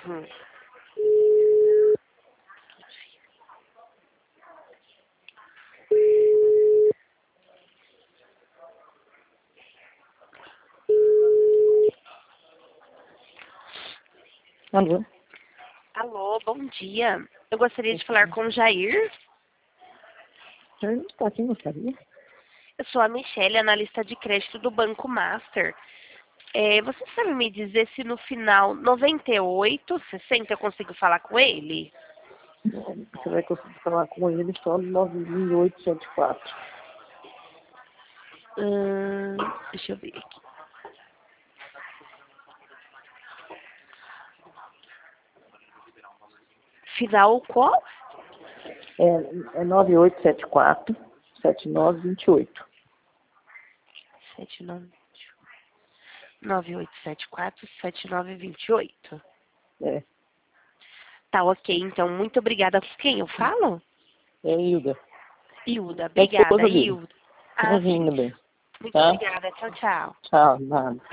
Hum. Alô? Alô, bom dia. Eu gostaria de falar com o Jair. Ele não está aqui, não sabia? Eu sou a Michelle, analista de crédito do Banco Master. Você sabe me dizer se no final 9860 eu consigo falar com ele? Você vai conseguir falar com ele só no 91874. Deixa eu ver aqui. Final qual? É 9874 7928. 9874-7928. É, Tá, ok. Então, muito obrigada. Com quem eu falo? é Hilda. Hilda. É a Obrigada, esposa dele. Hilda. Ah, sim. Imagina bem. Muito Tá? obrigada. Tchau, tchau. Tchau, nada.